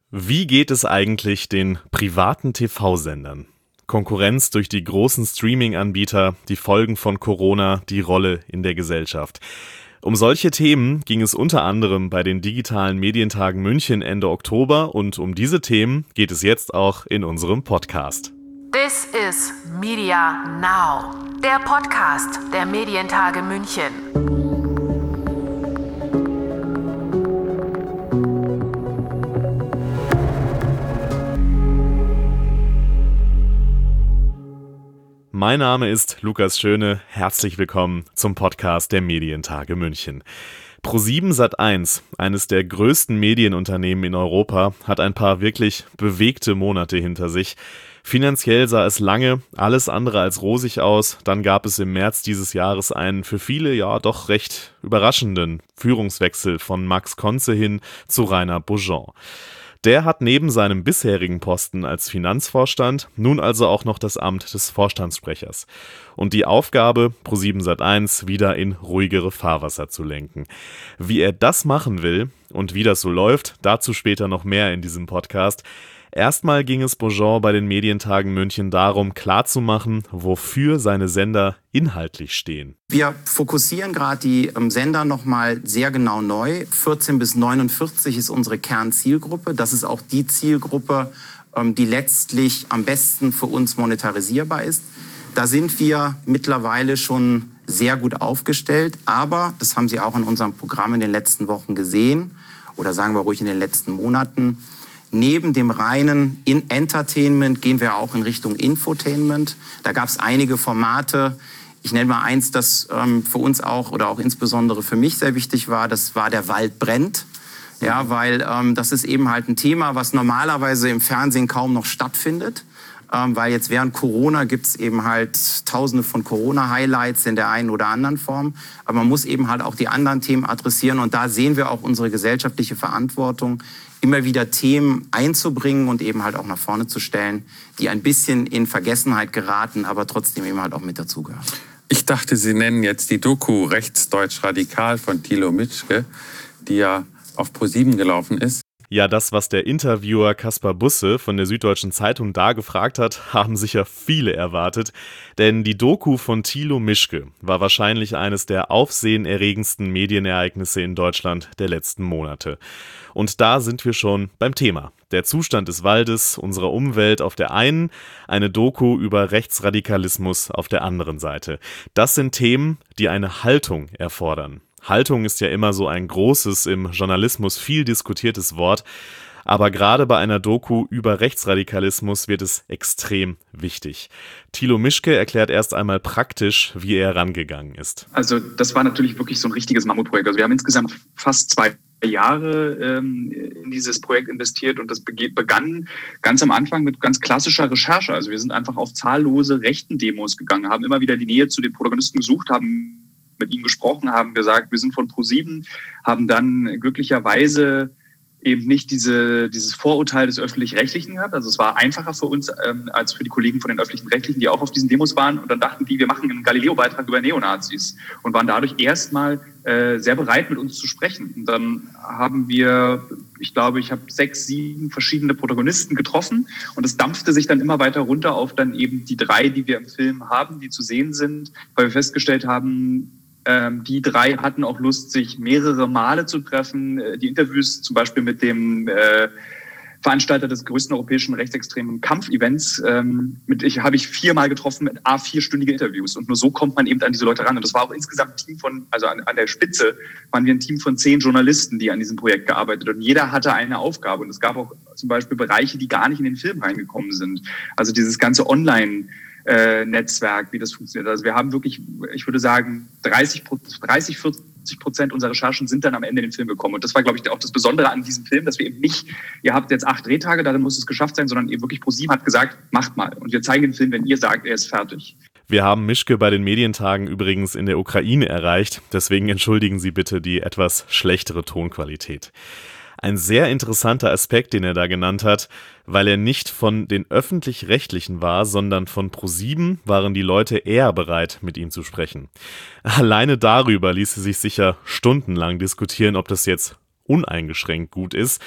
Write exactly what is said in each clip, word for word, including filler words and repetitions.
Wie geht es eigentlich den privaten T V-Sendern? Konkurrenz durch die großen Streaming-Anbieter, die Folgen von Corona, die Rolle in der Gesellschaft. Um solche Themen ging es unter anderem bei den digitalen Medientagen München Ende Oktober und um diese Themen geht es jetzt auch in unserem Podcast. This is Media Now, der Podcast der Medientage München. Mein Name ist Lukas Schöne, herzlich willkommen zum Podcast der Medientage München. ProSieben Sat eins, eines der größten Medienunternehmen in Europa, hat ein paar wirklich bewegte Monate hinter sich. Finanziell sah es lange alles andere als rosig aus, dann gab es im März dieses Jahres einen für viele ja doch recht überraschenden Führungswechsel von Max Conze hin zu Rainer Beaujean. Der hat neben seinem bisherigen Posten als Finanzvorstand nun also auch noch das Amt des Vorstandssprechers und die Aufgabe, ProSieben Sat eins wieder in ruhigere Fahrwasser zu lenken. Wie er das machen will und wie das so läuft, dazu später noch mehr in diesem Podcast. Erstmal ging es Beaujean bei den Medientagen München darum, klarzumachen, wofür seine Sender inhaltlich stehen. Wir fokussieren gerade die ähm, Sender nochmal sehr genau neu. vierzehn bis neunundvierzig ist unsere Kernzielgruppe. Das ist auch die Zielgruppe, ähm, die letztlich am besten für uns monetarisierbar ist. Da sind wir mittlerweile schon sehr gut aufgestellt. Aber, das haben Sie auch in unserem Programm in den letzten Wochen gesehen, oder sagen wir ruhig in den letzten Monaten, neben dem reinen Entertainment gehen wir auch in Richtung Infotainment. Da gab es einige Formate. Ich nenne mal eins, das ähm, für uns auch oder auch insbesondere für mich sehr wichtig war. Das war Der Wald brennt. Ja, weil ähm, das ist eben halt ein Thema, was normalerweise im Fernsehen kaum noch stattfindet. Ähm, weil jetzt während Corona gibt es eben halt tausende von Corona-Highlights in der einen oder anderen Form. Aber man muss eben halt auch die anderen Themen adressieren. Und da sehen wir auch unsere gesellschaftliche Verantwortung, immer wieder Themen einzubringen und eben halt auch nach vorne zu stellen, die ein bisschen in Vergessenheit geraten, aber trotzdem eben halt auch mit dazugehören. Ich dachte, Sie nennen jetzt die Doku Rechtsdeutsch Radikal von Thilo Mischke, die ja auf ProSieben gelaufen ist. Ja, das, was der Interviewer Kaspar Busse von der Süddeutschen Zeitung da gefragt hat, haben sicher viele erwartet. Denn die Doku von Thilo Mischke war wahrscheinlich eines der aufsehenerregendsten Medienereignisse in Deutschland der letzten Monate. Und da sind wir schon beim Thema. Der Zustand des Waldes, unserer Umwelt auf der einen, eine Doku über Rechtsradikalismus auf der anderen Seite. Das sind Themen, die eine Haltung erfordern. Haltung ist ja immer so ein großes, im Journalismus viel diskutiertes Wort, aber gerade bei einer Doku über Rechtsradikalismus wird es extrem wichtig. Thilo Mischke erklärt erst einmal praktisch, wie er rangegangen ist. Also das war natürlich wirklich so ein richtiges Mammutprojekt. Also wir haben insgesamt fast zwei Jahre ähm, in dieses Projekt investiert und das begann ganz am Anfang mit ganz klassischer Recherche. Also wir sind einfach auf zahllose rechten Demos gegangen, haben immer wieder die Nähe zu den Protagonisten gesucht, haben mit ihnen gesprochen, haben gesagt, wir sind von ProSieben, haben dann glücklicherweise eben nicht diese, dieses Vorurteil des Öffentlich-Rechtlichen gehabt. Also es war einfacher für uns ähm, als für die Kollegen von den Öffentlich-Rechtlichen, die auch auf diesen Demos waren. Und dann dachten die, wir machen einen Galileo-Beitrag über Neonazis und waren dadurch erstmal äh, sehr bereit, mit uns zu sprechen. Und dann haben wir, ich glaube, ich habe sechs, sieben verschiedene Protagonisten getroffen und es dampfte sich dann immer weiter runter auf dann eben die drei, die wir im Film haben, die zu sehen sind, weil wir festgestellt haben, die drei hatten auch Lust, sich mehrere Male zu treffen. Die Interviews zum Beispiel mit dem äh, Veranstalter des größten europäischen rechtsextremen Kampfevents, ähm, mit ich habe ich viermal getroffen mit a vierstündige Interviews. Und nur so kommt man eben an diese Leute ran. Und das war auch insgesamt ein Team von, also an, an der Spitze waren wir ein Team von zehn Journalisten, die an diesem Projekt gearbeitet haben. Und jeder hatte eine Aufgabe. Und es gab auch zum Beispiel Bereiche, die gar nicht in den Film reingekommen sind. Also dieses ganze Online- Äh, Netzwerk, wie das funktioniert. Also wir haben wirklich, ich würde sagen, dreißig, vierzig Prozent unserer Recherchen sind dann am Ende in den Film gekommen. Und das war, glaube ich, auch das Besondere an diesem Film, dass wir eben nicht, ihr habt jetzt acht Drehtage, darin muss es geschafft sein, sondern eben wirklich ProSieben hat gesagt, macht mal. Und wir zeigen den Film, wenn ihr sagt, er ist fertig. Wir haben Mischke bei den Medientagen übrigens in der Ukraine erreicht, deswegen entschuldigen Sie bitte die etwas schlechtere Tonqualität. Ein sehr interessanter Aspekt, den er da genannt hat, weil er nicht von den Öffentlich-Rechtlichen war, sondern von ProSieben waren die Leute eher bereit, mit ihm zu sprechen. Alleine darüber ließe sich sicher stundenlang diskutieren, ob das jetzt uneingeschränkt gut ist.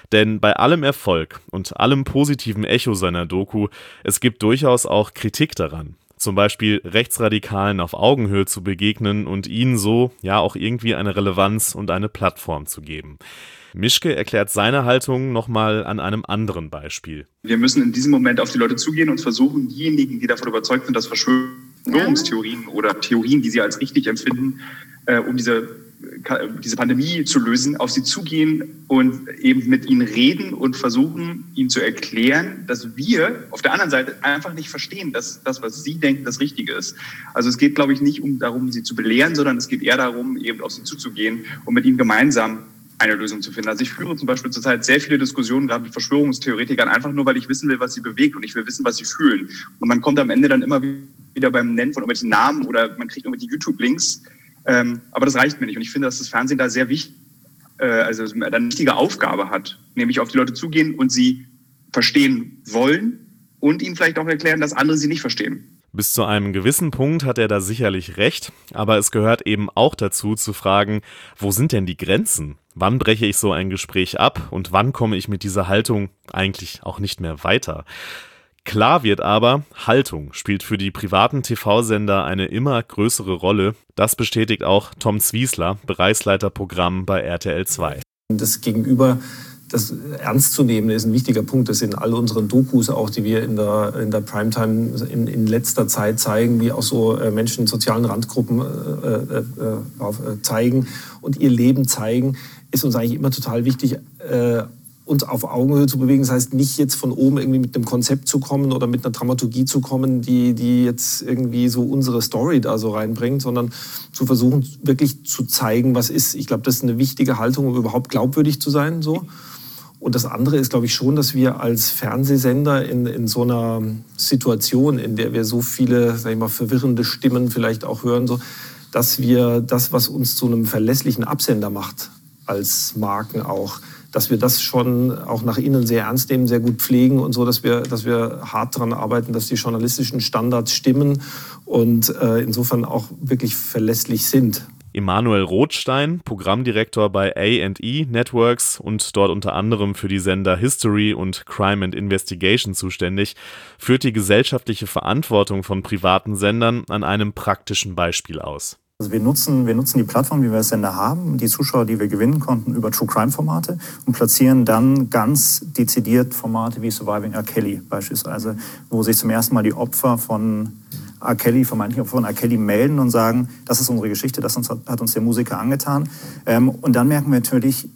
Denn bei allem Erfolg und allem positiven Echo seiner Doku, es gibt durchaus auch Kritik daran. Zum Beispiel Rechtsradikalen auf Augenhöhe zu begegnen und ihnen so ja auch irgendwie eine Relevanz und eine Plattform zu geben. Mischke erklärt seine Haltung nochmal an einem anderen Beispiel. Wir müssen in diesem Moment auf die Leute zugehen und versuchen, diejenigen, die davon überzeugt sind, dass Verschwörungstheorien oder Theorien, die sie als richtig empfinden, äh, um diese, diese Pandemie zu lösen, auf sie zugehen und eben mit ihnen reden und versuchen, ihnen zu erklären, dass wir auf der anderen Seite einfach nicht verstehen, dass das, was sie denken, das Richtige ist. Also es geht, glaube ich, nicht um darum, sie zu belehren, sondern es geht eher darum, eben auf sie zuzugehen und mit ihnen gemeinsam eine Lösung zu finden. Also ich führe zum Beispiel zurzeit sehr viele Diskussionen, gerade mit Verschwörungstheoretikern, einfach nur, weil ich wissen will, was sie bewegt und ich will wissen, was sie fühlen. Und man kommt am Ende dann immer wieder beim Nennen von irgendwelchen Namen oder man kriegt irgendwelche YouTube-Links. Ähm, aber das reicht mir nicht. Und ich finde, dass das Fernsehen da sehr wichtig, äh, also eine wichtige Aufgabe hat, nämlich auf die Leute zugehen und sie verstehen wollen und ihnen vielleicht auch erklären, dass andere sie nicht verstehen. Bis zu einem gewissen Punkt hat er da sicherlich recht, aber es gehört eben auch dazu zu fragen, wo sind denn die Grenzen? Wann breche ich so ein Gespräch ab und wann komme ich mit dieser Haltung eigentlich auch nicht mehr weiter? Klar wird aber, Haltung spielt für die privaten T V-Sender eine immer größere Rolle. Das bestätigt auch Tom Zwiesler, Bereichsleiter Programm bei R T L zwei. Das Gegenüber, das ernst zu nehmen, ist ein wichtiger Punkt. Das sind all unseren Dokus auch, die wir in der, in der Primetime in, in letzter Zeit zeigen, wie auch so äh, Menschen in sozialen Randgruppen äh, äh, äh, zeigen und ihr Leben zeigen, ist uns eigentlich immer total wichtig, äh, uns auf Augenhöhe zu bewegen. Das heißt, nicht jetzt von oben irgendwie mit einem Konzept zu kommen oder mit einer Dramaturgie zu kommen, die, die jetzt irgendwie so unsere Story da so reinbringt, sondern zu versuchen, wirklich zu zeigen, was ist. Ich glaube, das ist eine wichtige Haltung, um überhaupt glaubwürdig zu sein, so. Und das andere ist, glaube ich, schon, dass wir als Fernsehsender in, in so einer Situation, in der wir so viele, sag ich mal, verwirrende Stimmen vielleicht auch hören, so, dass wir das, was uns zu einem verlässlichen Absender macht, als Marken auch, dass wir das schon auch nach innen sehr ernst nehmen, sehr gut pflegen und so, dass wir, dass wir hart daran arbeiten, dass die journalistischen Standards stimmen und äh, insofern auch wirklich verlässlich sind. Emanuel Rothstein, Programmdirektor bei A and E Networks und dort unter anderem für die Sender History und Crime and Investigation zuständig, führt die gesellschaftliche Verantwortung von privaten Sendern an einem praktischen Beispiel aus. Also wir nutzen, wir nutzen die Plattform, die wir als Sender haben, die Zuschauer, die wir gewinnen konnten, über True-Crime-Formate und platzieren dann ganz dezidiert Formate wie Surviving R. Kelly beispielsweise, wo sich zum ersten Mal die Opfer von R. Kelly, vermeintlich Opfer von R. Kelly melden und sagen, das ist unsere Geschichte, das hat uns der Musiker angetan. Und dann merken wir natürlich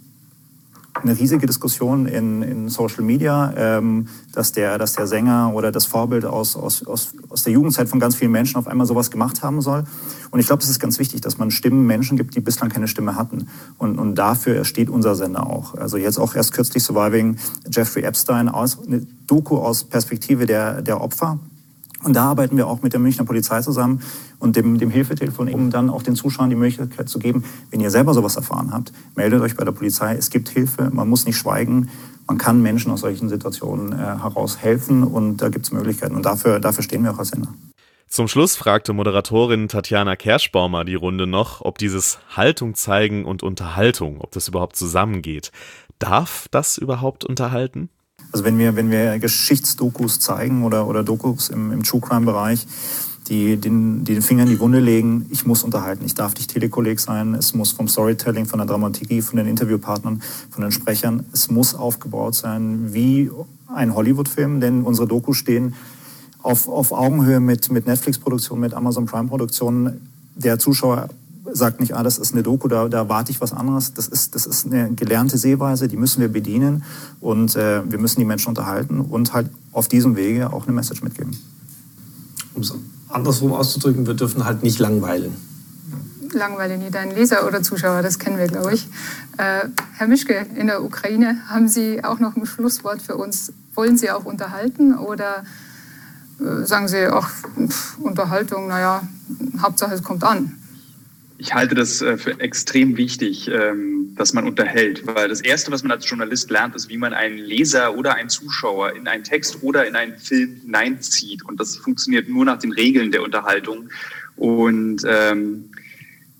eine riesige Diskussion in, in Social Media, ähm, dass, der, dass der Sänger oder das Vorbild aus, aus, aus, aus der Jugendzeit von ganz vielen Menschen auf einmal sowas gemacht haben soll. Und ich glaube, es ist ganz wichtig, dass man Stimmen Menschen gibt, die bislang keine Stimme hatten. Und, und dafür steht unser Sender auch. Also jetzt auch erst kürzlich Surviving Jeffrey Epstein, aus, eine Doku aus Perspektive der, der Opfer. Und da arbeiten wir auch mit der Münchner Polizei zusammen und dem, dem Hilfetelefon, um dann auch den Zuschauern die Möglichkeit zu geben, wenn ihr selber sowas erfahren habt, meldet euch bei der Polizei. Es gibt Hilfe, man muss nicht schweigen. Man kann Menschen aus solchen Situationen äh, heraus helfen und da gibt es Möglichkeiten. Und dafür, dafür stehen wir auch als Sender. Zum Schluss fragte Moderatorin Tatjana Kerschbaumer die Runde noch, ob dieses Haltung zeigen und Unterhaltung, ob das überhaupt zusammengeht. Darf das überhaupt unterhalten? Also wenn wir, wenn wir Geschichtsdokus zeigen oder, oder Dokus im, im True-Crime-Bereich, die den, die den Finger in die Wunde legen, ich muss unterhalten, ich darf nicht Telekolleg sein, es muss vom Storytelling, von der Dramaturgie, von den Interviewpartnern, von den Sprechern, es muss aufgebaut sein wie ein Hollywood-Film, denn unsere Dokus stehen auf, auf Augenhöhe mit, mit Netflix-Produktionen, mit Amazon Prime-Produktionen. Der Zuschauer sagt nicht, ah, das ist eine Doku, da, da erwarte ich was anderes. Das ist, das ist eine gelernte Sehweise, die müssen wir bedienen und äh, wir müssen die Menschen unterhalten und halt auf diesem Wege auch eine Message mitgeben. Um es andersrum auszudrücken, wir dürfen halt nicht langweilen. Langweile nie deinen Leser oder Zuschauer, das kennen wir, glaube ich. Äh, Herr Mischke, in der Ukraine, haben Sie auch noch ein Schlusswort für uns? Wollen Sie auch unterhalten oder äh, sagen Sie, ach, pff, Unterhaltung, naja, Hauptsache es kommt an? Ich halte das für extrem wichtig, dass man unterhält, weil das Erste, was man als Journalist lernt, ist, wie man einen Leser oder einen Zuschauer in einen Text oder in einen Film hineinzieht. Und das funktioniert nur nach den Regeln der Unterhaltung. Und ähm,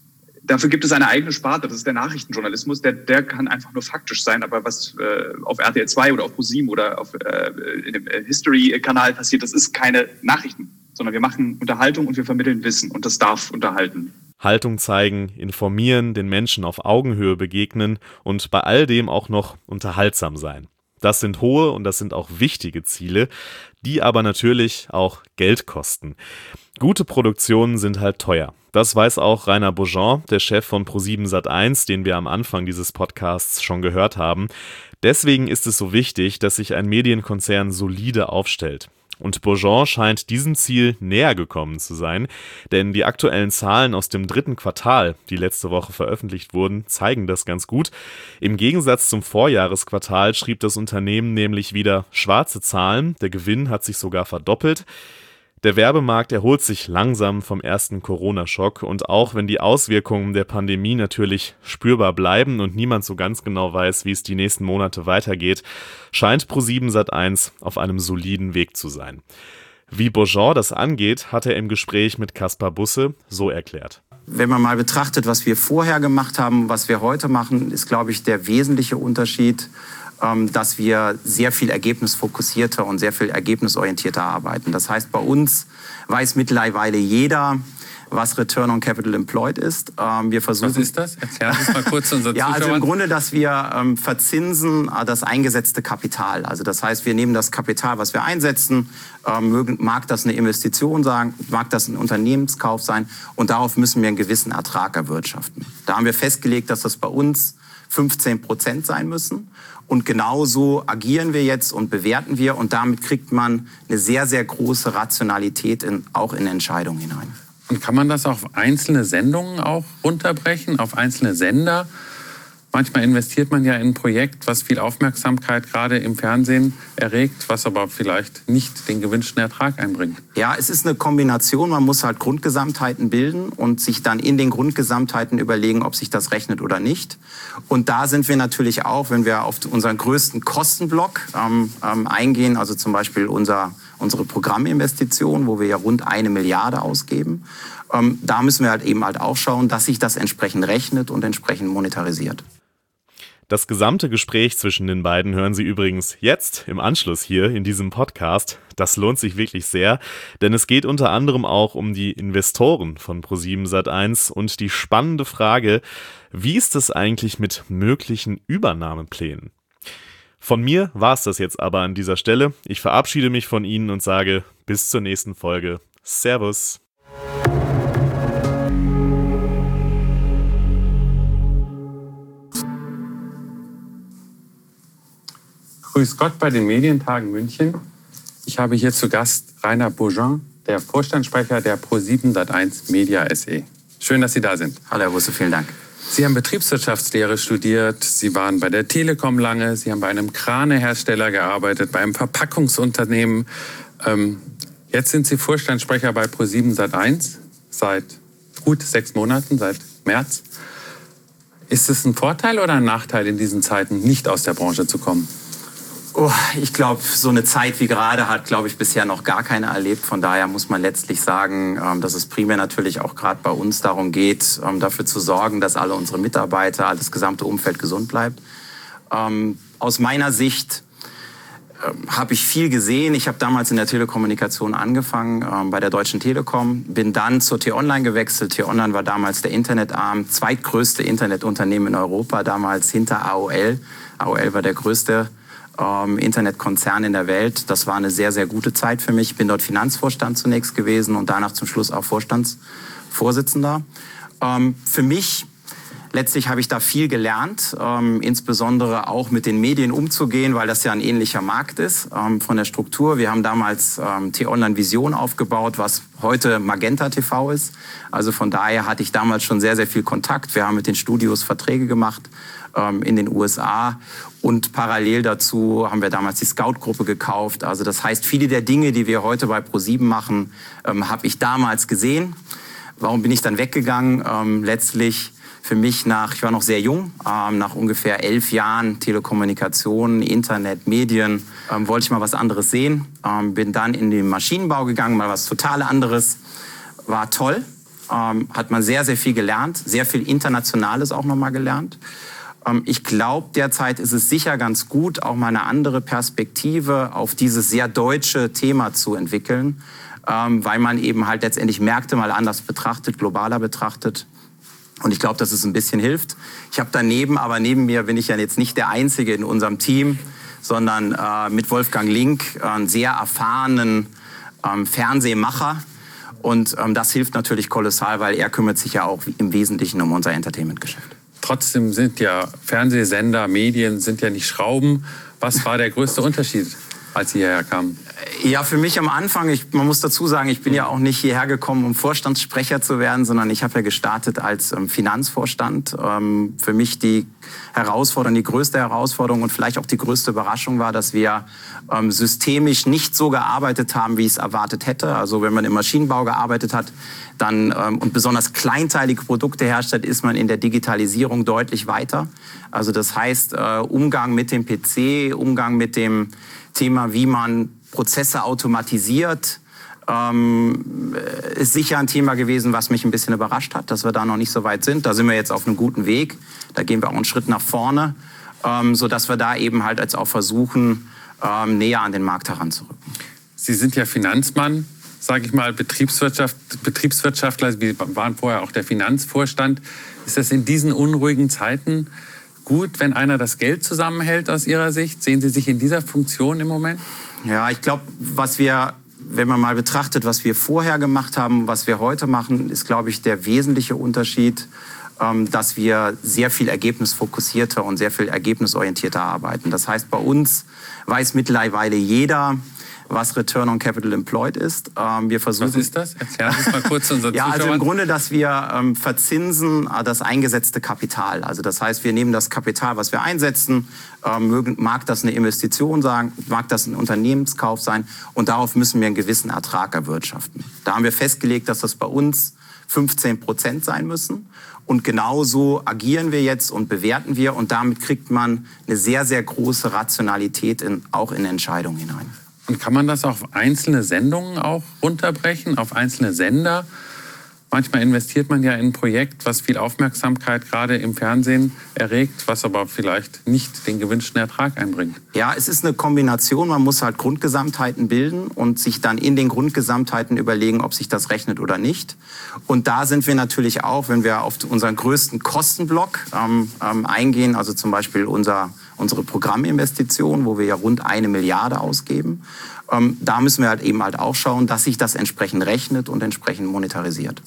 dafür gibt es eine eigene Sparte, das ist der Nachrichtenjournalismus, der, der kann einfach nur faktisch sein, aber was äh, auf R T L zwei oder auf ProSieben oder auf äh, in dem History-Kanal passiert, das ist keine Nachrichten, sondern wir machen Unterhaltung und wir vermitteln Wissen und das darf unterhalten. Haltung zeigen, informieren, den Menschen auf Augenhöhe begegnen und bei all dem auch noch unterhaltsam sein. Das sind hohe und das sind auch wichtige Ziele, die aber natürlich auch Geld kosten. Gute Produktionen sind halt teuer. Das weiß auch Rainer Beaujean, der Chef von ProSieben Sat eins, den wir am Anfang dieses Podcasts schon gehört haben. Deswegen ist es so wichtig, dass sich ein Medienkonzern solide aufstellt. Und Beaujean scheint diesem Ziel näher gekommen zu sein, denn die aktuellen Zahlen aus dem dritten Quartal, die letzte Woche veröffentlicht wurden, zeigen das ganz gut. Im Gegensatz zum Vorjahresquartal schrieb das Unternehmen nämlich wieder schwarze Zahlen, der Gewinn hat sich sogar verdoppelt. Der Werbemarkt erholt sich langsam vom ersten Corona-Schock und auch wenn die Auswirkungen der Pandemie natürlich spürbar bleiben und niemand so ganz genau weiß, wie es die nächsten Monate weitergeht, scheint ProSieben Sat eins auf einem soliden Weg zu sein. Wie Beaujean das angeht, hat er im Gespräch mit Kaspar Busse so erklärt. Wenn man mal betrachtet, was wir vorher gemacht haben, was wir heute machen, ist, glaube ich, der wesentliche Unterschied, dass wir sehr viel ergebnisfokussierter und sehr viel ergebnisorientierter arbeiten. Das heißt, bei uns weiß mittlerweile jeder, was Return on Capital Employed ist. Wir versuchen, was ist das? Erklär uns mal kurz unseren Ja, Zuschauern. also im Grunde, dass wir ähm, verzinsen äh, das eingesetzte Kapital. Also das heißt, wir nehmen das Kapital, was wir einsetzen, ähm, mögen, mag das eine Investition sein, mag das ein Unternehmenskauf sein und darauf müssen wir einen gewissen Ertrag erwirtschaften. Da haben wir festgelegt, dass das bei uns fünfzehn Prozent sein müssen. Und genauso agieren wir jetzt und bewerten wir. Und damit kriegt man eine sehr, sehr große Rationalität in, auch in Entscheidungen hinein. Und kann man das auf einzelne Sendungen auch runterbrechen, auf einzelne Sender? Manchmal investiert man ja in ein Projekt, was viel Aufmerksamkeit gerade im Fernsehen erregt, was aber vielleicht nicht den gewünschten Ertrag einbringt. Ja, es ist eine Kombination. Man muss halt Grundgesamtheiten bilden und sich dann in den Grundgesamtheiten überlegen, ob sich das rechnet oder nicht. Und da sind wir natürlich auch, wenn wir auf unseren größten Kostenblock ähm, ähm, eingehen, also zum Beispiel unser, unsere Programminvestition, wo wir ja rund eine Milliarde ausgeben, ähm, da müssen wir halt eben halt auch schauen, dass sich das entsprechend rechnet und entsprechend monetarisiert. Das gesamte Gespräch zwischen den beiden hören Sie übrigens jetzt im Anschluss hier in diesem Podcast. Das lohnt sich wirklich sehr, denn es geht unter anderem auch um die Investoren von ProSieben Sat eins und die spannende Frage, wie ist es eigentlich mit möglichen Übernahmeplänen? Von mir war es das jetzt aber an dieser Stelle. Ich verabschiede mich von Ihnen und sage bis zur nächsten Folge. Servus. Grüß Gott bei den Medientagen München. Ich habe hier zu Gast Rainer Beaujean, der Vorstandssprecher der ProSieben Sat eins Media S E. Schön, dass Sie da sind. Hallo Herr Busse, vielen Dank. Sie haben Betriebswirtschaftslehre studiert, Sie waren bei der Telekom lange, Sie haben bei einem Kranehersteller gearbeitet, bei einem Verpackungsunternehmen. Ähm, jetzt sind Sie Vorstandssprecher bei ProSieben Sat eins seit gut sechs Monaten, seit März. Ist es ein Vorteil oder ein Nachteil in diesen Zeiten, nicht aus der Branche zu kommen? Oh, ich glaube, so eine Zeit wie gerade hat, glaube ich, bisher noch gar keiner erlebt. Von daher muss man letztlich sagen, dass es primär natürlich auch gerade bei uns darum geht, dafür zu sorgen, dass alle unsere Mitarbeiter, das gesamte Umfeld gesund bleibt. Aus meiner Sicht habe ich viel gesehen. Ich habe damals in der Telekommunikation angefangen, bei der Deutschen Telekom, bin dann zur T-Online gewechselt. T-Online war damals der Internetarm, zweitgrößte Internetunternehmen in Europa, damals hinter A O L. A O L war der größte Ähm, Internetkonzern in der Welt. Das war eine sehr, sehr gute Zeit für mich. Ich bin dort Finanzvorstand zunächst gewesen und danach zum Schluss auch Vorstandsvorsitzender. Ähm, für mich, letztlich habe ich da viel gelernt, ähm, insbesondere auch mit den Medien umzugehen, weil das ja ein ähnlicher Markt ist ähm, von der Struktur. Wir haben damals ähm, T-Online Vision aufgebaut, was heute Magenta T V ist. Also von daher hatte ich damals schon sehr, sehr viel Kontakt. Wir haben mit den Studios Verträge gemacht ähm, in den U S A. Und parallel dazu haben wir damals die Scout-Gruppe gekauft. Also das heißt, viele der Dinge, die wir heute bei ProSieben machen, ähm, habe ich damals gesehen. Warum bin ich dann weggegangen? Ähm, letztlich für mich nach, ich war noch sehr jung, ähm, nach ungefähr elf Jahren Telekommunikation, Internet, Medien, ähm, wollte ich mal was anderes sehen. Ähm, bin dann in den Maschinenbau gegangen, mal was total anderes. War toll. ähm, hat man sehr, sehr viel gelernt, sehr viel Internationales auch nochmal gelernt. Ähm, ich glaube, derzeit ist es sicher ganz gut, auch mal eine andere Perspektive auf dieses sehr deutsche Thema zu entwickeln, ähm, weil man eben halt letztendlich Märkte mal anders betrachtet, globaler betrachtet. Und ich glaube, dass es ein bisschen hilft. Ich habe daneben, aber neben mir bin ich ja jetzt nicht der Einzige in unserem Team, sondern äh, mit Wolfgang Link äh, einen sehr erfahrenen ähm, Fernsehmacher. Und ähm, das hilft natürlich kolossal, weil er kümmert sich ja auch im Wesentlichen um unser Entertainment-Geschäft. Trotzdem sind ja Fernsehsender, Medien sind ja nicht Schrauben. Was war der größte Unterschied, als Sie hierher kamen? Ja, für mich am Anfang, ich, man muss dazu sagen, ich bin ja auch nicht hierher gekommen, um Vorstandssprecher zu werden, sondern ich habe ja gestartet als ähm, Finanzvorstand. Ähm, für mich die Herausforderung, die größte Herausforderung und vielleicht auch die größte Überraschung war, dass wir ähm, systemisch nicht so gearbeitet haben, wie ich es erwartet hätte. Also wenn man im Maschinenbau gearbeitet hat, dann ähm, und besonders kleinteilige Produkte herstellt, ist man in der Digitalisierung deutlich weiter. Also das heißt, äh, Umgang mit dem P C, Umgang mit dem Thema, wie man Prozesse automatisiert, ähm, ist sicher ein Thema gewesen, was mich ein bisschen überrascht hat, dass wir da noch nicht so weit sind. Da sind wir jetzt auf einem guten Weg. Da gehen wir auch einen Schritt nach vorne, ähm, sodass wir da eben halt jetzt auch versuchen, ähm, näher an den Markt heranzurücken. Sie sind ja Finanzmann, sage ich mal, Betriebswirtschaft, Betriebswirtschaftler. Sie waren vorher auch der Finanzvorstand. Ist das in diesen unruhigen Zeiten gut, wenn einer das Geld zusammenhält aus Ihrer Sicht? Sehen Sie sich in dieser Funktion im Moment? Ja, ich glaube, was wir, wenn man mal betrachtet, was wir vorher gemacht haben, was wir heute machen, ist, glaube ich, der wesentliche Unterschied, ähm, dass wir sehr viel ergebnisfokussierter und sehr viel ergebnisorientierter arbeiten. Das heißt, bei uns weiß mittlerweile jeder, was Return on Capital Employed ist. Ähm, wir versuchen, was ist das? Erklären Sie es mal kurz unseren Ja, Zuschauern. also im Grunde, dass wir ähm, verzinsen äh, das eingesetzte Kapital. Also das heißt, wir nehmen das Kapital, was wir einsetzen, ähm, mögen, mag das eine Investition sein, mag das ein Unternehmenskauf sein und darauf müssen wir einen gewissen Ertrag erwirtschaften. Da haben wir festgelegt, dass das bei uns fünfzehn Prozent sein müssen. Und genauso agieren wir jetzt und bewerten wir und damit kriegt man eine sehr, sehr große Rationalität in, auch in Entscheidungen hinein. Und kann man das auf einzelne Sendungen auch runterbrechen, auf einzelne Sender? Manchmal investiert man ja in ein Projekt, was viel Aufmerksamkeit gerade im Fernsehen erregt, was aber vielleicht nicht den gewünschten Ertrag einbringt. Ja, es ist eine Kombination. Man muss halt Grundgesamtheiten bilden und sich dann in den Grundgesamtheiten überlegen, ob sich das rechnet oder nicht. Und da sind wir natürlich auch, wenn wir auf unseren größten Kostenblock ähm, ähm, eingehen, also zum Beispiel unser, unsere Programminvestition, wo wir ja rund eine Milliarde ausgeben. Ähm, da müssen wir halt eben halt auch schauen, dass sich das entsprechend rechnet und entsprechend monetarisiert.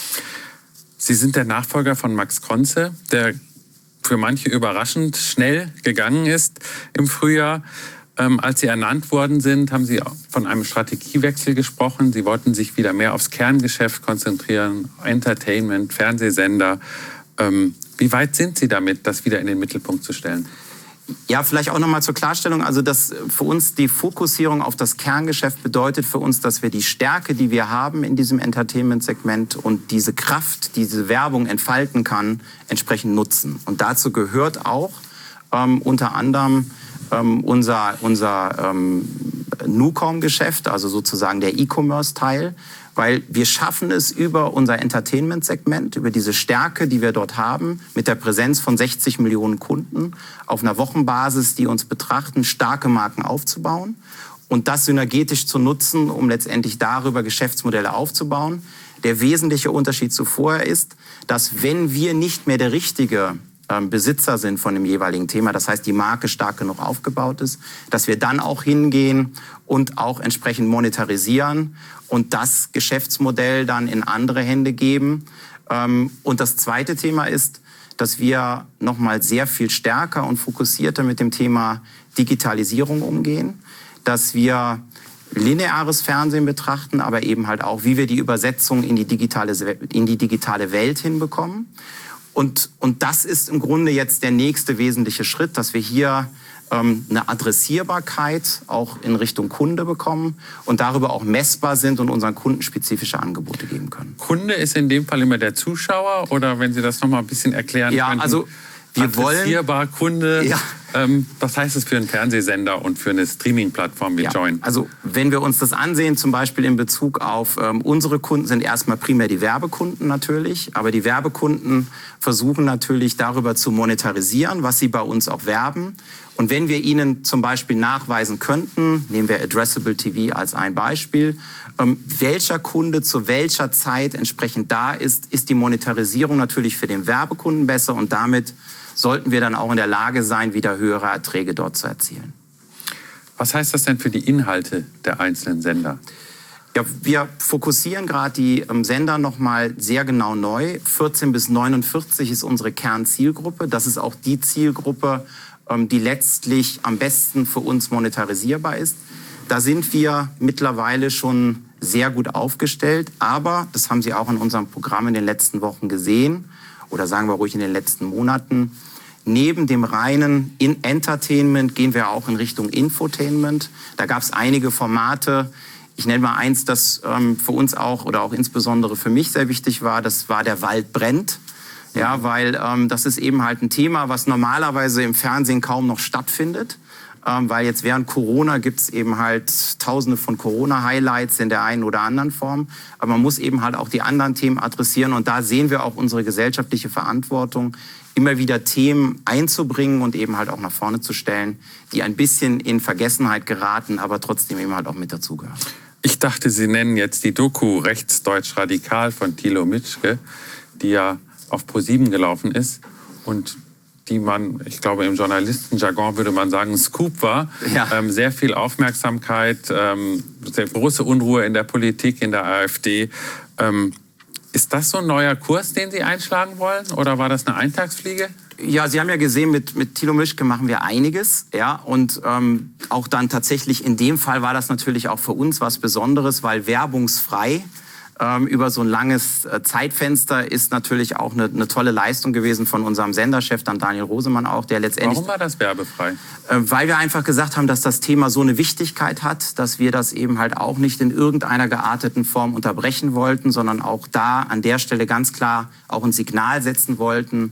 Sie sind der Nachfolger von Max Konze, der für manche überraschend schnell gegangen ist im Frühjahr. Ähm, als Sie ernannt worden sind, haben Sie von einem Strategiewechsel gesprochen. Sie wollten sich wieder mehr aufs Kerngeschäft konzentrieren, Entertainment, Fernsehsender. Ähm, wie weit sind Sie damit, das wieder in den Mittelpunkt zu stellen? Ja, vielleicht auch nochmal zur Klarstellung. Also dass für uns die Fokussierung auf das Kerngeschäft bedeutet für uns, dass wir die Stärke, die wir haben in diesem Entertainment-Segment und diese Kraft, die diese Werbung entfalten kann, entsprechend nutzen. Und dazu gehört auch ähm, unter anderem ähm, unser, unser ähm, NuCom-Geschäft, also sozusagen der E-Commerce-Teil, weil wir schaffen es über unser Entertainment-Segment, über diese Stärke, die wir dort haben, mit der Präsenz von sechzig Millionen Kunden, auf einer Wochenbasis, die uns betrachten, starke Marken aufzubauen und das synergetisch zu nutzen, um letztendlich darüber Geschäftsmodelle aufzubauen. Der wesentliche Unterschied zu vorher ist, dass wenn wir nicht mehr der richtige Besitzer sind von dem jeweiligen Thema, das heißt, die Marke stark genug aufgebaut ist, dass wir dann auch hingehen und auch entsprechend monetarisieren und das Geschäftsmodell dann in andere Hände geben. Und das zweite Thema ist, dass wir nochmal sehr viel stärker und fokussierter mit dem Thema Digitalisierung umgehen, dass wir lineares Fernsehen betrachten, aber eben halt auch, wie wir die Übersetzung in die digitale, in die digitale Welt hinbekommen. Und, und das ist im Grunde jetzt der nächste wesentliche Schritt, dass wir hier ähm, eine Adressierbarkeit auch in Richtung Kunde bekommen und darüber auch messbar sind und unseren Kunden spezifische Angebote geben können. Kunde ist in dem Fall immer der Zuschauer oder wenn Sie das noch mal ein bisschen erklären ja, könnten? Also wir wollen adressierbar Kunde. Ja, Ähm, was heißt es für einen Fernsehsender und für eine Streaming-Plattform wie Ja, Joyn? also wenn wir uns das ansehen, zum Beispiel in Bezug auf ähm, unsere Kunden, sind erstmal primär die Werbekunden natürlich. Aber die Werbekunden versuchen natürlich darüber zu monetarisieren, was sie bei uns auch werben. Und wenn wir ihnen zum Beispiel nachweisen könnten, nehmen wir Addressable T V als ein Beispiel, ähm, welcher Kunde zu welcher Zeit entsprechend da ist, ist die Monetarisierung natürlich für den Werbekunden besser und damit sollten wir dann auch in der Lage sein, wieder höhere Erträge dort zu erzielen. Was heißt das denn für die Inhalte der einzelnen Sender? Ja, wir fokussieren gerade die ähm, Sender noch mal sehr genau neu. vierzehn bis neunundvierzig ist unsere Kernzielgruppe. Das ist auch die Zielgruppe, ähm, die letztlich am besten für uns monetarisierbar ist. Da sind wir mittlerweile schon sehr gut aufgestellt. Aber, das haben Sie auch in unserem Programm in den letzten Wochen gesehen, oder sagen wir ruhig in den letzten Monaten, neben dem reinen in Entertainment gehen wir auch in Richtung Infotainment. Da gab es einige Formate. Ich nenne mal eins, das ähm, für uns auch oder auch insbesondere für mich sehr wichtig war. Das war Der Wald brennt. Ja, weil ähm, das ist eben halt ein Thema, was normalerweise im Fernsehen kaum noch stattfindet. Ähm, weil jetzt während Corona gibt es eben halt tausende von Corona-Highlights in der einen oder anderen Form. Aber man muss eben halt auch die anderen Themen adressieren. Und da sehen wir auch unsere gesellschaftliche Verantwortung, immer wieder Themen einzubringen und eben halt auch nach vorne zu stellen, die ein bisschen in Vergessenheit geraten, aber trotzdem eben halt auch mit dazugehören. Ich dachte, Sie nennen jetzt die Doku Rechtsdeutsch Radikal von Thilo Mitschke, die ja auf ProSieben gelaufen ist und die man, ich glaube im Journalistenjargon würde man sagen, Scoop war. Ja. Ähm, sehr viel Aufmerksamkeit, ähm, sehr große Unruhe in der Politik, in der AfD. Ähm, ist das so ein neuer Kurs, den Sie einschlagen wollen? Oder war das eine Eintagsfliege? Ja, Sie haben ja gesehen, mit, mit Thilo Mitschke machen wir einiges. Ja, und ähm, auch dann tatsächlich in dem Fall war das natürlich auch für uns was Besonderes, weil werbungsfrei ähm, über so ein langes äh, Zeitfenster ist natürlich auch eine, eine tolle Leistung gewesen von unserem Senderchef, dann Daniel Rosemann auch, der letztendlich... Warum war das werbefrei? Äh, weil wir einfach gesagt haben, dass das Thema so eine Wichtigkeit hat, dass wir das eben halt auch nicht in irgendeiner gearteten Form unterbrechen wollten, sondern auch da an der Stelle ganz klar auch ein Signal setzen wollten,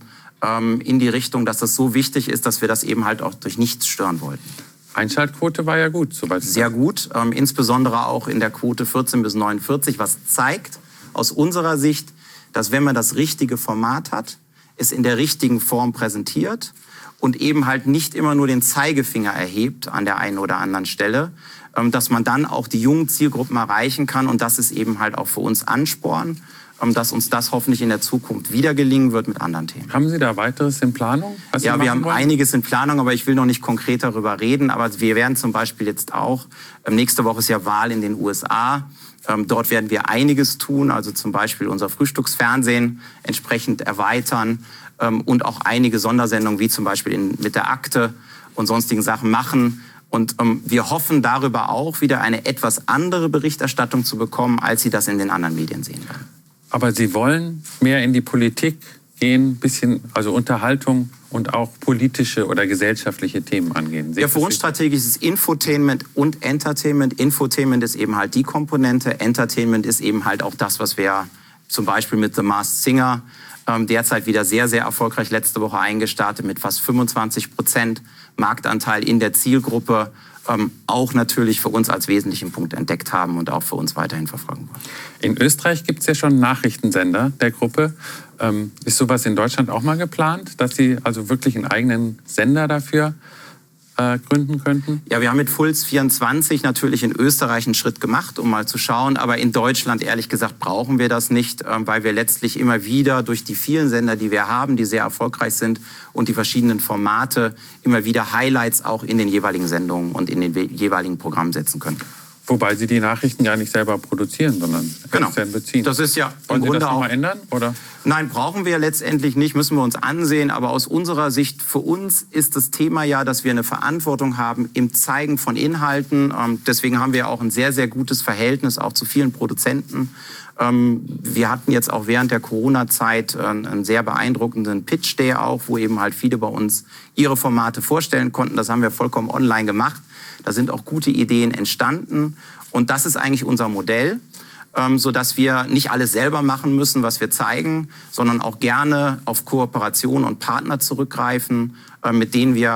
in die Richtung, dass das so wichtig ist, dass wir das eben halt auch durch nichts stören wollten. Einschaltquote war ja gut, soweit. Sehr gut, ähm, insbesondere auch in der Quote vierzehn bis neunundvierzig, was zeigt aus unserer Sicht, dass wenn man das richtige Format hat, es in der richtigen Form präsentiert und eben halt nicht immer nur den Zeigefinger erhebt an der einen oder anderen Stelle, ähm, dass man dann auch die jungen Zielgruppen erreichen kann und das ist eben halt auch für uns Ansporn, dass uns das hoffentlich in der Zukunft wieder gelingen wird mit anderen Themen. Haben Sie da weiteres in Planung? Was ja, Sie wir haben wollen? einiges in Planung, aber ich will noch nicht konkret darüber reden. Aber wir werden zum Beispiel jetzt auch, ähm, nächste Woche ist ja Wahl in den U S A, ähm, dort werden wir einiges tun, also zum Beispiel unser Frühstücksfernsehen entsprechend erweitern ähm, und auch einige Sondersendungen wie zum Beispiel in, mit der Akte und sonstigen Sachen machen. Und ähm, wir hoffen darüber auch wieder eine etwas andere Berichterstattung zu bekommen, als Sie das in den anderen Medien sehen werden. Aber Sie wollen mehr in die Politik gehen, bisschen, also Unterhaltung und auch politische oder gesellschaftliche Themen angehen. Ja, für uns strategisch ist Infotainment und Entertainment. Infotainment ist eben halt die Komponente. Entertainment ist eben halt auch das, was wir zum Beispiel mit The Masked Singer ähm, derzeit wieder sehr, sehr erfolgreich letzte Woche eingestartet mit fast fünfundzwanzig Prozent Marktanteil in der Zielgruppe. Ähm, auch natürlich für uns als wesentlichen Punkt entdeckt haben und auch für uns weiterhin verfolgen wollen. In Österreich gibt es ja schon einen Nachrichtensender der Gruppe. Ähm, ist sowas in Deutschland auch mal geplant, dass Sie also wirklich einen eigenen Sender dafür äh, gründen könnten? Ja, wir haben mit Puls vierundzwanzig natürlich in Österreich einen Schritt gemacht, um mal zu schauen. Aber in Deutschland, ehrlich gesagt, brauchen wir das nicht, äh, weil wir letztlich immer wieder durch die vielen Sender, die wir haben, die sehr erfolgreich sind und die verschiedenen Formate, immer wieder Highlights auch in den jeweiligen Sendungen und in den jeweiligen Programmen setzen können. Wobei Sie die Nachrichten gar nicht selber produzieren, sondern genau. extern beziehen. Das ist ja Wollen im Sie Grunde das noch auch mal ändern, oder? Nein, brauchen wir letztendlich nicht, müssen wir uns ansehen. Aber aus unserer Sicht, für uns ist das Thema ja, dass wir eine Verantwortung haben im Zeigen von Inhalten. Ähm, deswegen haben wir auch ein sehr, sehr gutes Verhältnis auch zu vielen Produzenten. Ähm, wir hatten jetzt auch während der Corona-Zeit äh, einen sehr beeindruckenden Pitch Day auch, wo eben halt viele bei uns ihre Formate vorstellen konnten. Das haben wir vollkommen online gemacht. Da sind auch gute Ideen entstanden. Und das ist eigentlich unser Modell, ähm, sodass wir nicht alles selber machen müssen, was wir zeigen, sondern auch gerne auf Kooperation und Partner zurückgreifen, äh, mit denen wir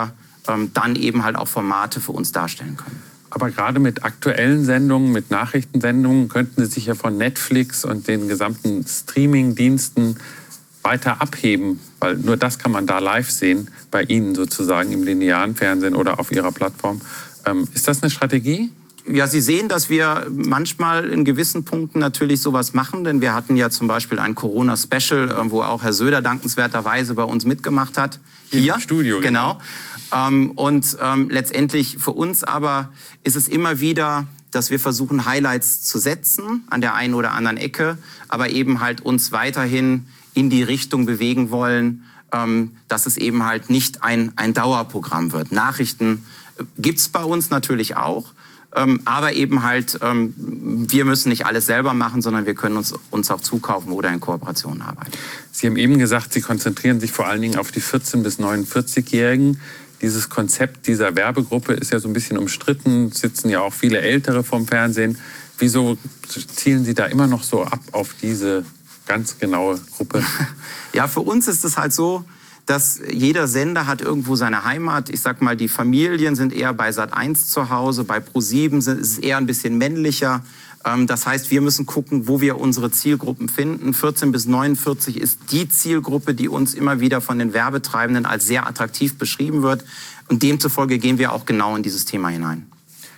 ähm, dann eben halt auch Formate für uns darstellen können. Aber gerade mit aktuellen Sendungen, mit Nachrichtensendungen könnten Sie sich ja von Netflix und den gesamten Streaming-Diensten weiter abheben, weil nur das kann man da live sehen, bei Ihnen sozusagen im linearen Fernsehen oder auf Ihrer Plattform. Ähm, ist das eine Strategie? Ja, Sie sehen, dass wir manchmal in gewissen Punkten natürlich sowas machen, denn wir hatten ja zum Beispiel ein Corona-Special, wo auch Herr Söder dankenswerterweise bei uns mitgemacht hat. Hier, Hier im Studio. Genau. Ähm, und ähm, letztendlich für uns aber ist es immer wieder, dass wir versuchen, Highlights zu setzen an der einen oder anderen Ecke, aber eben halt uns weiterhin in die Richtung bewegen wollen, ähm, dass es eben halt nicht ein, ein Dauerprogramm wird. Nachrichten äh, gibt's bei uns natürlich auch. Ähm, aber eben halt, ähm, wir müssen nicht alles selber machen, sondern wir können uns, uns auch zukaufen oder in Kooperation arbeiten. Sie haben eben gesagt, Sie konzentrieren sich vor allen Dingen auf die vierzehn- bis neunundvierzig-Jährigen. Dieses Konzept dieser Werbegruppe ist ja so ein bisschen umstritten, sitzen ja auch viele Ältere vom Fernsehen. Wieso zielen Sie da immer noch so ab auf diese ganz genaue Gruppe? Ja, für uns ist es halt so, dass jeder Sender hat irgendwo seine Heimat. Ich sag mal, die Familien sind eher bei Sat eins zu Hause, bei ProSieben ist es eher ein bisschen männlicher. Das heißt, wir müssen gucken, wo wir unsere Zielgruppen finden. vierzehn bis neunundvierzig ist die Zielgruppe, die uns immer wieder von den Werbetreibenden als sehr attraktiv beschrieben wird. Und demzufolge gehen wir auch genau in dieses Thema hinein.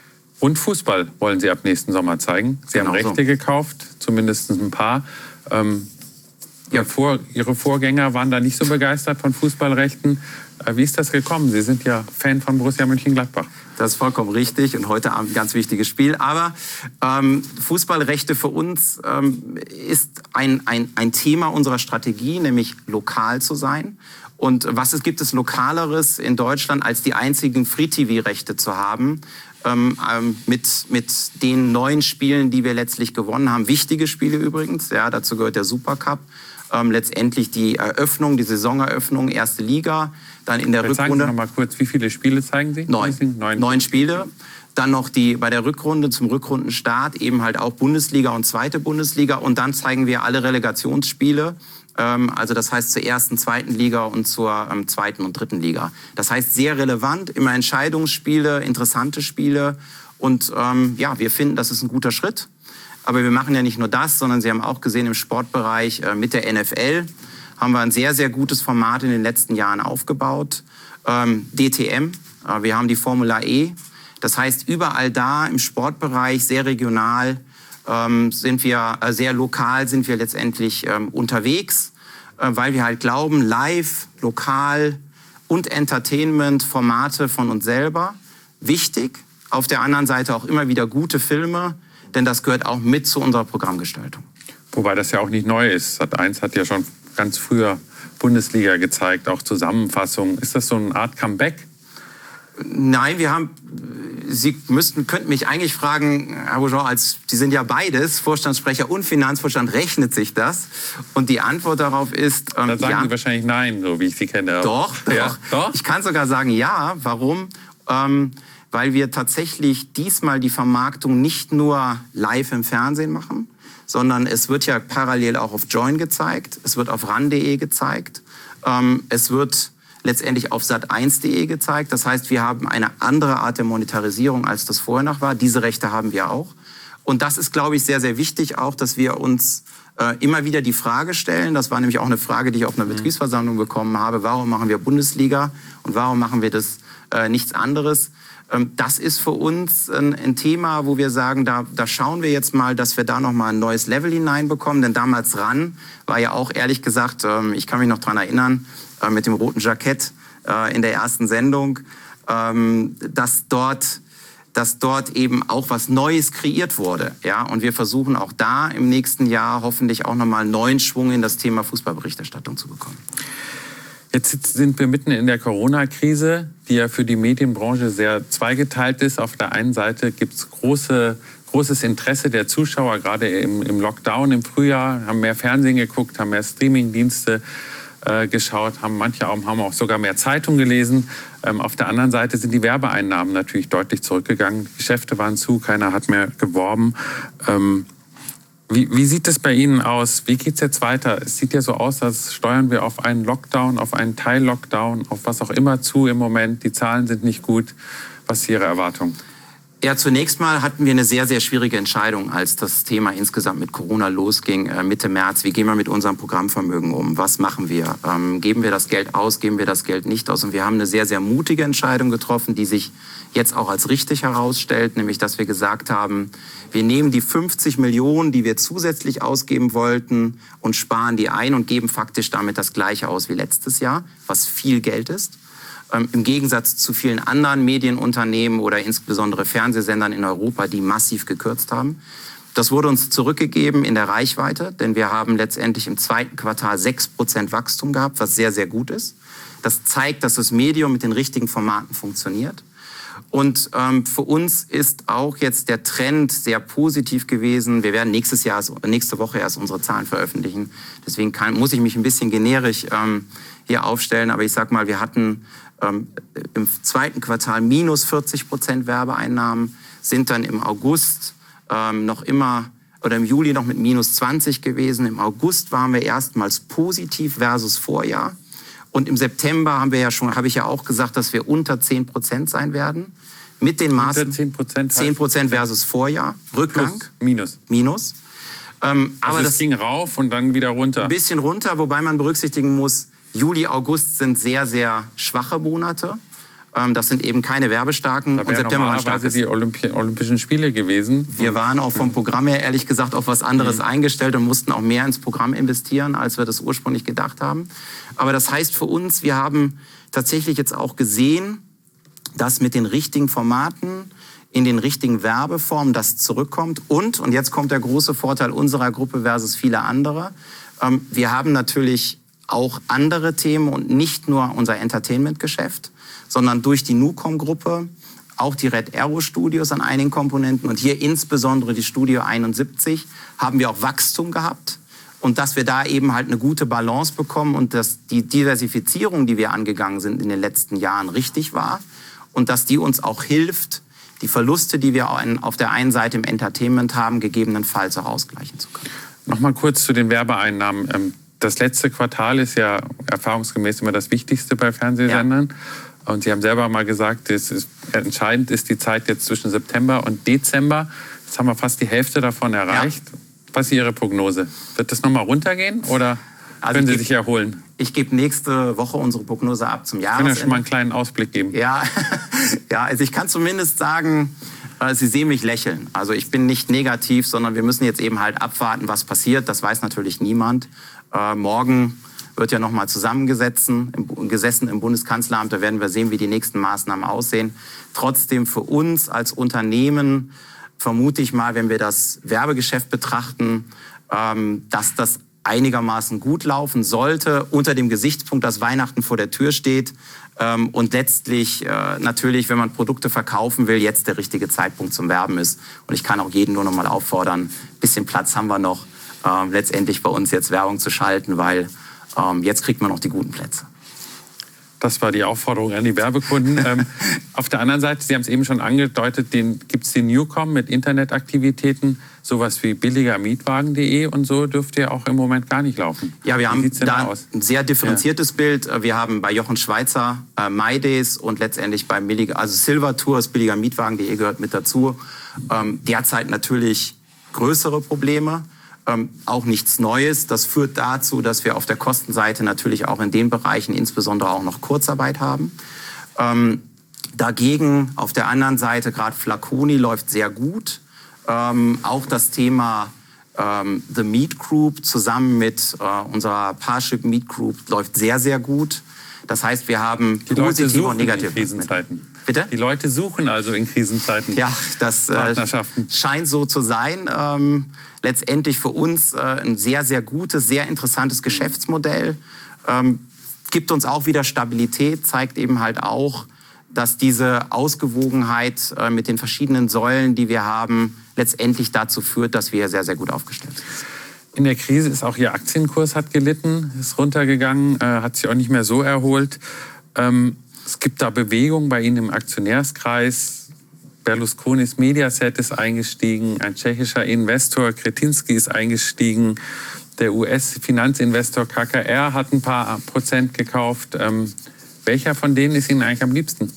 Und Fußball wollen Sie ab nächsten Sommer zeigen. Sie Genau haben Rechte so. gekauft, zumindest ein paar. Ähm Ja, vor, Ihre Vorgänger waren da nicht so begeistert von Fußballrechten. Wie ist das gekommen? Sie sind ja Fan von Borussia Mönchengladbach. Das ist vollkommen richtig und heute Abend ein ganz wichtiges Spiel. Aber ähm, Fußballrechte für uns ähm, ist ein, ein, ein Thema unserer Strategie, nämlich lokal zu sein. Und was es gibt es Lokaleres in Deutschland, als die einzigen Free-T V-Rechte zu haben, ähm, ähm, mit, mit den neuen Spielen, die wir letztlich gewonnen haben. Wichtige Spiele übrigens, ja, dazu gehört der Supercup. Ähm, letztendlich die Eröffnung, die Saisoneröffnung, erste Liga, dann in der Jetzt Rückrunde. Sagen Sie noch mal kurz, wie viele Spiele zeigen Sie? Neun. Neun. Neun Spiele. Dann noch die bei der Rückrunde zum Rückrundenstart eben halt auch Bundesliga und zweite Bundesliga. Und dann zeigen wir alle Relegationsspiele. Ähm, also das heißt zur ersten, zweiten Liga und zur ähm, zweiten und dritten Liga. Das heißt sehr relevant, immer Entscheidungsspiele, interessante Spiele. Und ähm, ja, wir finden, das ist ein guter Schritt. Aber wir machen ja nicht nur das, sondern Sie haben auch gesehen, im Sportbereich äh, mit der N F L haben wir ein sehr, sehr gutes Format in den letzten Jahren aufgebaut. Ähm, D T M, äh, wir haben die Formula E. Das heißt, überall da im Sportbereich, sehr regional, ähm, sind wir, äh, sehr lokal sind wir letztendlich ähm, unterwegs, äh, weil wir halt glauben, live, lokal und Entertainment, Formate von uns selber, wichtig. Auf der anderen Seite auch immer wieder gute Filme, denn das gehört auch mit zu unserer Programmgestaltung. Wobei das ja auch nicht neu ist. Sat eins hat ja schon ganz früher Bundesliga gezeigt, auch Zusammenfassungen. Ist das so eine Art Comeback? Nein, wir haben, Sie müssten, könnten mich eigentlich fragen, Herr Beaujean, als Sie sind ja beides, Vorstandssprecher und Finanzvorstand, rechnet sich das? Und die Antwort darauf ist, ähm, Da sagen ja. Sie wahrscheinlich nein, so wie ich Sie kenne. Doch, Ja. doch. Doch? Ich kann sogar sagen ja. Warum? Ähm, weil wir tatsächlich diesmal die Vermarktung nicht nur live im Fernsehen machen, sondern es wird ja parallel auch auf Join gezeigt, es wird auf ran punkt de gezeigt, ähm, es wird letztendlich auf sat eins punkt de gezeigt. Das heißt, wir haben eine andere Art der Monetarisierung, als das vorher noch war. Diese Rechte haben wir auch. Und das ist, glaube ich, sehr, sehr wichtig auch, dass wir uns äh, immer wieder die Frage stellen, das war nämlich auch eine Frage, die ich auf einer Betriebsversammlung bekommen habe, warum machen wir Bundesliga und warum machen wir das äh, nichts anderes? Das ist für uns ein, ein Thema, wo wir sagen, da, da schauen wir jetzt mal, dass wir da noch mal ein neues Level hineinbekommen. Denn damals ran war ja auch ehrlich gesagt, ich kann mich noch dran erinnern, mit dem roten Jackett in der ersten Sendung, dass dort, dass dort eben auch was Neues kreiert wurde. Ja? Und wir versuchen auch da im nächsten Jahr hoffentlich auch noch mal einen neuen Schwung in das Thema Fußballberichterstattung zu bekommen. Jetzt sind wir mitten in der Corona-Krise, die ja für die Medienbranche sehr zweigeteilt ist. Auf der einen Seite gibt es große, großes Interesse der Zuschauer, gerade im, im Lockdown im Frühjahr, haben mehr Fernsehen geguckt, haben mehr Streamingdienste äh, geschaut, haben manche auch, haben auch sogar mehr Zeitung gelesen. Ähm, auf der anderen Seite sind die Werbeeinnahmen natürlich deutlich zurückgegangen. Die Geschäfte waren zu, keiner hat mehr geworben. Ähm, Wie, wie sieht es bei Ihnen aus? Wie geht es jetzt weiter? Es sieht ja so aus, als steuern wir auf einen Lockdown, auf einen Teil-Lockdown, auf was auch immer zu im Moment. Die Zahlen sind nicht gut. Was ist Ihre Erwartung? Ja, zunächst mal hatten wir eine sehr, sehr schwierige Entscheidung, als das Thema insgesamt mit Corona losging, äh, Mitte März. Wie gehen wir mit unserem Programmvermögen um? Was machen wir? Ähm, geben wir das Geld aus? Geben wir das Geld nicht aus? Und wir haben eine sehr, sehr mutige Entscheidung getroffen, die sich jetzt auch als richtig herausstellt, nämlich, dass wir gesagt haben, wir nehmen die fünfzig Millionen, die wir zusätzlich ausgeben wollten, und sparen die ein und geben faktisch damit das Gleiche aus wie letztes Jahr, was viel Geld ist. Ähm, im Gegensatz zu vielen anderen Medienunternehmen oder insbesondere Fernsehsendern in Europa, die massiv gekürzt haben. Das wurde uns zurückgegeben in der Reichweite, denn wir haben letztendlich im zweiten Quartal sechs Prozent Wachstum gehabt, was sehr, sehr gut ist. Das zeigt, dass das Medium mit den richtigen Formaten funktioniert. Und ähm, für uns ist auch jetzt der Trend sehr positiv gewesen. Wir werden nächstes Jahr, nächste Woche erst unsere Zahlen veröffentlichen. Deswegen kann, muss ich mich ein bisschen generisch ähm, hier aufstellen. Aber ich sag mal, wir hatten ähm, im zweiten Quartal minus vierzig Prozent Werbeeinnahmen, sind dann im August ähm, noch immer oder im Juli noch mit minus zwanzig gewesen. Im August waren wir erstmals positiv versus Vorjahr. Und im September haben wir ja schon, habe ich ja auch gesagt, dass wir unter zehn Prozent sein werden. Mit den Maßen zehn Prozent zehn Prozent versus Vorjahr. Rückgang. Plus, minus. Minus. Ähm, also aber das das ging rauf und dann wieder runter. Ein bisschen runter, wobei man berücksichtigen muss, Juli, August sind sehr, sehr schwache Monate. Ähm, das sind eben keine werbestarken. Da und September waren stark. die Olympi- Olympischen Spiele gewesen. Wir waren auch vom Programm her, ehrlich gesagt, auf was anderes mhm. eingestellt und mussten auch mehr ins Programm investieren, als wir das ursprünglich gedacht haben. Aber das heißt für uns, wir haben tatsächlich jetzt auch gesehen, dass mit den richtigen Formaten, in den richtigen Werbeformen das zurückkommt. Und, und jetzt kommt der große Vorteil unserer Gruppe versus viele andere, ähm, wir haben natürlich auch andere Themen und nicht nur unser Entertainment-Geschäft, sondern durch die NuCom-Gruppe auch die Red Arrow Studios an einigen Komponenten und hier insbesondere die Studio einundsiebzig haben wir auch Wachstum gehabt. Und dass wir da eben halt eine gute Balance bekommen und dass die Diversifizierung, die wir angegangen sind in den letzten Jahren, richtig war. Und dass die uns auch hilft, die Verluste, die wir auf der einen Seite im Entertainment haben, gegebenenfalls auch ausgleichen zu können. Nochmal kurz zu den Werbeeinnahmen. Das letzte Quartal ist ja erfahrungsgemäß immer das Wichtigste bei Fernsehsendern. Ja. Und Sie haben selber mal gesagt, es ist, entscheidend ist die Zeit jetzt zwischen September und Dezember. Jetzt haben wir fast die Hälfte davon erreicht. Ja. Was ist Ihre Prognose? Wird das nochmal runtergehen oder also können Sie geb, sich erholen? Ich gebe nächste Woche unsere Prognose ab zum Jahresende. Können ja schon mal einen kleinen Ausblick geben. Ja, ja, also ich kann zumindest sagen, Sie sehen mich lächeln. Also ich bin nicht negativ, sondern wir müssen jetzt eben halt abwarten, was passiert. Das weiß natürlich niemand. Äh, morgen wird ja nochmal zusammengesessen, im, gesessen im Bundeskanzleramt. Da werden wir sehen, wie die nächsten Maßnahmen aussehen. Trotzdem für uns als Unternehmen vermute ich mal, wenn wir das Werbegeschäft betrachten, ähm, dass das einigermaßen gut laufen sollte, unter dem Gesichtspunkt, dass Weihnachten vor der Tür steht. Ähm, und letztlich äh, natürlich, wenn man Produkte verkaufen will, jetzt der richtige Zeitpunkt zum Werben ist. Und ich kann auch jeden nur noch mal auffordern, ein bisschen Platz haben wir noch, ähm, letztendlich bei uns jetzt Werbung zu schalten, weil ähm, jetzt kriegt man noch die guten Plätze. Das war die Aufforderung an die Werbekunden. ähm, auf der anderen Seite, Sie haben es eben schon angedeutet, gibt es den NuCom mit Internetaktivitäten, sowas wie billiger Mietwagen punkt de und so dürfte ja auch im Moment gar nicht laufen. Ja, wir haben da aus? ein sehr differenziertes ja. Bild. Wir haben bei Jochen Schweizer äh, MyDays und letztendlich bei Billiger, also Silver Tours, billiger Mietwagen punkt de gehört mit dazu. Ähm, derzeit natürlich größere Probleme. Ähm, auch nichts Neues. Das führt dazu, dass wir auf der Kostenseite natürlich auch in den Bereichen insbesondere auch noch Kurzarbeit haben. Ähm, dagegen auf der anderen Seite gerade Flaconi läuft sehr gut. Ähm, auch das Thema ähm, The Meet Group zusammen mit äh, unserer Parship Meet Group läuft sehr, sehr gut. Das heißt, wir haben die positive und negative Krisenzeiten. Bitte? Die Leute suchen also in Krisenzeiten. Ja, das äh, scheint so zu sein. Ähm, letztendlich für uns äh, ein sehr, sehr gutes, sehr interessantes Geschäftsmodell. Ähm, gibt uns auch wieder Stabilität, zeigt eben halt auch, dass diese Ausgewogenheit äh, mit den verschiedenen Säulen, die wir haben, letztendlich dazu führt, dass wir sehr, sehr gut aufgestellt sind. In der Krise ist auch Ihr Aktienkurs hat gelitten, ist runtergegangen, äh, hat sich auch nicht mehr so erholt. Ähm, es gibt da Bewegungen bei Ihnen im Aktionärskreis. Berlusconis Mediaset ist eingestiegen, ein tschechischer Investor, Kretinsky, ist eingestiegen, der U S-Finanzinvestor K K R hat ein paar Prozent gekauft. Ähm, welcher von denen ist Ihnen eigentlich am liebsten?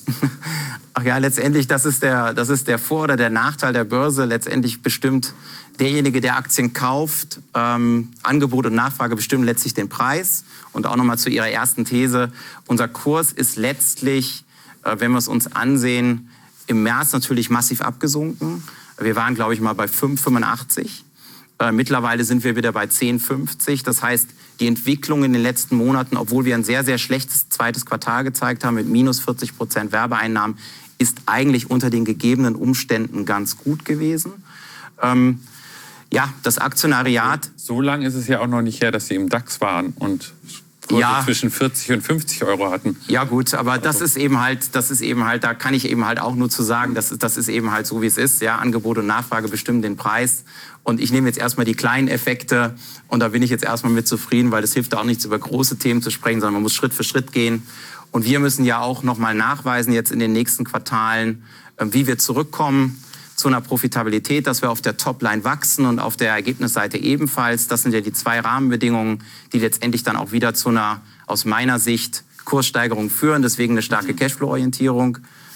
Ach ja, letztendlich, das ist der, das ist der Vor- oder der Nachteil der Börse. Letztendlich bestimmt derjenige, der Aktien kauft, ähm, Angebot und Nachfrage bestimmen letztlich den Preis. Und auch nochmal zu Ihrer ersten These. Unser Kurs ist letztlich, äh, wenn wir es uns ansehen, im März natürlich massiv abgesunken. Wir waren, glaube ich, mal bei fünf Komma fünfundachtzig. Äh, mittlerweile sind wir wieder bei zehn Komma fünfzig. Das heißt, die Entwicklung in den letzten Monaten, obwohl wir ein sehr, sehr schlechtes zweites Quartal gezeigt haben mit minus vierzig Prozent Werbeeinnahmen, ist eigentlich unter den gegebenen Umständen ganz gut gewesen. Ähm, ja, das Aktionariat... So lange ist es ja auch noch nicht her, dass Sie im DAX waren und Kurse ja, zwischen vierzig und fünfzig Euro hatten. Ja gut, aber das ist eben halt, das ist eben halt, da kann ich eben halt auch nur zu sagen, das ist, das ist eben halt so, wie es ist. Ja, Angebot und Nachfrage bestimmen den Preis. Und ich nehme jetzt erstmal die kleinen Effekte und da bin ich jetzt erstmal mit zufrieden, weil es hilft auch nichts, über große Themen zu sprechen, sondern man muss Schritt für Schritt gehen. Und wir müssen ja auch nochmal nachweisen jetzt in den nächsten Quartalen, wie wir zurückkommen zu einer Profitabilität, dass wir auf der Topline wachsen und auf der Ergebnisseite ebenfalls. Das sind ja die zwei Rahmenbedingungen, die letztendlich dann auch wieder zu einer, aus meiner Sicht, Kurssteigerung führen. Deswegen eine starke Cashflow-Orientierung.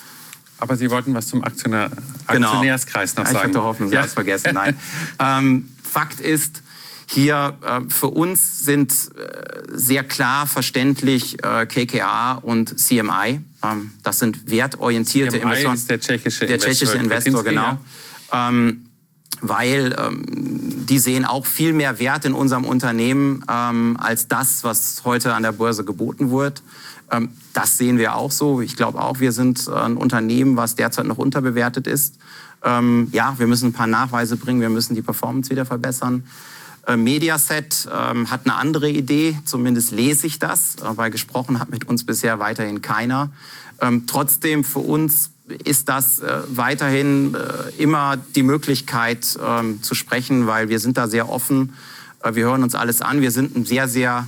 Aber Sie wollten was zum Aktionär, genau. Aktionärskreis noch sagen. Ich hatte Hoffnung, Sie ja. haben es vergessen. Nein. ähm, Fakt ist, hier äh, für uns sind äh, sehr klar verständlich äh, K K R und C M I. Ähm, das sind wertorientierte Investoren. Ist der tschechische der Investor. tschechische Investor, genau. Ähm, weil ähm, die sehen auch viel mehr Wert in unserem Unternehmen ähm, als das, was heute an der Börse geboten wird. Ähm, das sehen wir auch so. Ich glaube auch, wir sind ein Unternehmen, was derzeit noch unterbewertet ist. Ähm, ja, wir müssen ein paar Nachweise bringen, wir müssen die Performance wieder verbessern. Äh, Mediaset ähm, hat eine andere Idee, zumindest lese ich das, äh, weil gesprochen hat mit uns bisher weiterhin keiner. Ähm, trotzdem für uns ist das äh, weiterhin äh, immer die Möglichkeit ähm, zu sprechen, weil wir sind da sehr offen. Äh, wir hören uns alles an. Wir sind ein sehr, sehr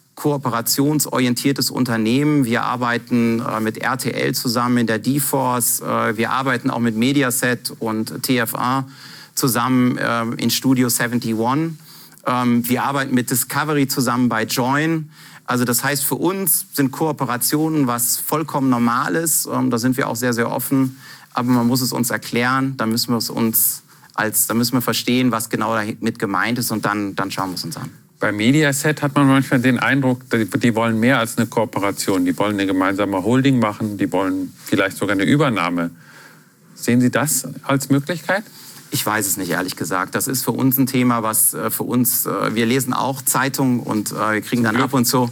kooperationsorientiertes Unternehmen. Wir arbeiten äh, mit R T L zusammen in der D-Force. Äh, wir arbeiten auch mit Mediaset und T F A zusammen äh, in Studio einundsiebzig. Ähm, wir arbeiten mit Discovery zusammen bei Join. Also das heißt, für uns sind Kooperationen was vollkommen Normales. Ähm, da sind wir auch sehr, sehr offen. Aber man muss es uns erklären. Da müssen wir es uns als, da müssen wir verstehen, was genau damit gemeint ist. Und dann, dann schauen wir es uns an. Bei Mediaset hat man manchmal den Eindruck, die wollen mehr als eine Kooperation. Die wollen eine gemeinsame Holding machen. Die wollen vielleicht sogar eine Übernahme. Sehen Sie das als Möglichkeit? Ich weiß es nicht, ehrlich gesagt. Das ist für uns ein Thema, was äh, für uns, äh, wir lesen auch Zeitungen und äh, wir kriegen dann ab und zu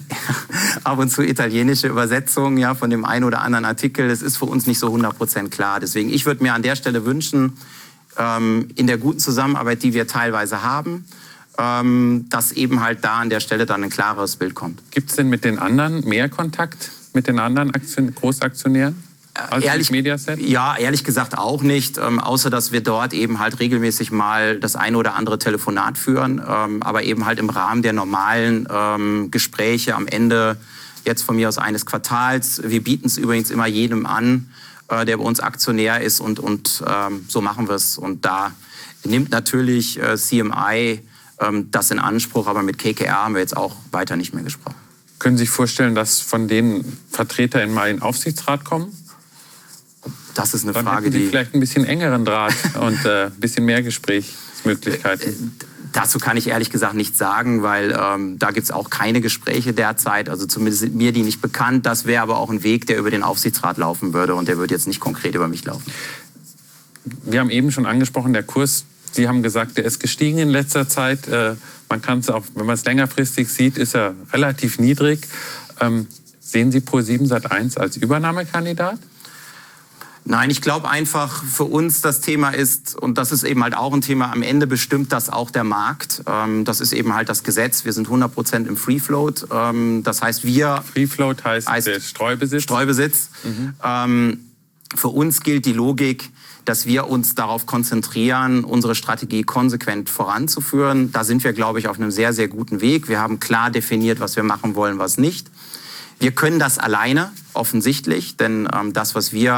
ab und zu italienische Übersetzungen, ja, von dem einen oder anderen Artikel. Das ist für uns nicht so hundert Prozent klar. Deswegen, ich würde mir an der Stelle wünschen, ähm, in der guten Zusammenarbeit, die wir teilweise haben, ähm, dass eben halt da an der Stelle dann ein klareres Bild kommt. Gibt es denn mit den anderen mehr Kontakt, mit den anderen Aktion- Großaktionären? Also ehrlich, Mediaset? Ja, ehrlich gesagt auch nicht, ähm, außer dass wir dort eben halt regelmäßig mal das eine oder andere Telefonat führen, ähm, aber eben halt im Rahmen der normalen ähm, Gespräche am Ende jetzt von mir aus eines Quartals. Wir bieten es übrigens immer jedem an, äh, der bei uns Aktionär ist und, und ähm, so machen wir es. Und da nimmt natürlich äh, C M I ähm, das in Anspruch, aber mit K K R haben wir jetzt auch weiter nicht mehr gesprochen. Können Sie sich vorstellen, dass von denen Vertreter in mal in den Aufsichtsrat kommen? Das ist eine Dann Frage, hätten Sie die... vielleicht ein bisschen engeren Draht und äh, ein bisschen mehr Gesprächsmöglichkeiten. Äh, dazu kann ich ehrlich gesagt nichts sagen, weil ähm, da gibt es auch keine Gespräche derzeit. Also zumindest sind mir die nicht bekannt. Das wäre aber auch ein Weg, der über den Aufsichtsrat laufen würde und der würde jetzt nicht konkret über mich laufen. Wir haben eben schon angesprochen, der Kurs, Sie haben gesagt, der ist gestiegen in letzter Zeit. Äh, man kann es auch, wenn man es längerfristig sieht, ist er relativ niedrig. Ähm, sehen Sie ProSieben Sat eins als Übernahmekandidat? Nein, ich glaube einfach, für uns das Thema ist, und das ist eben halt auch ein Thema, am Ende bestimmt das auch der Markt. Ähm, das ist eben halt das Gesetz. Wir sind hundert Prozent im Free Float. Ähm, das heißt, wir... Free Float heißt, heißt der Streubesitz? Streubesitz. Mhm. Ähm, für uns gilt die Logik, dass wir uns darauf konzentrieren, unsere Strategie konsequent voranzuführen. Da sind wir, glaube ich, auf einem sehr, sehr guten Weg. Wir haben klar definiert, was wir machen wollen, was nicht. Wir können das alleine, offensichtlich, denn ähm, das, was wir